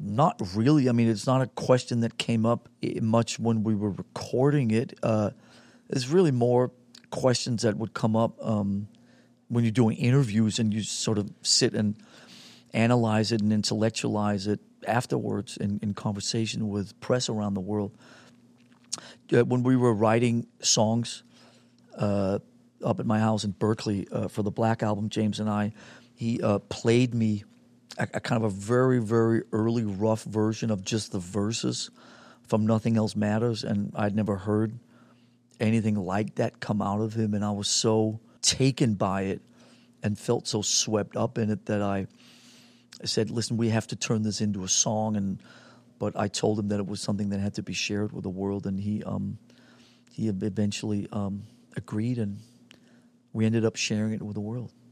Not really. I mean, it's not a question that came up much when we were recording it. It's really more questions that would come up when you're doing interviews and you sort of sit and analyze it and intellectualize it afterwards in conversation with press around the world. When we were writing songs up at my house in Berkeley for the Black Album, James and I, he played me a kind of a very, very early rough version of just the verses from Nothing Else Matters, and I'd never heard anything like that come out of him, and I was so taken by it and felt so swept up in it that I said, listen, we have to turn this into a song, but I told him that it was something that had to be shared with the world, and he eventually agreed, and we ended up sharing it with the world.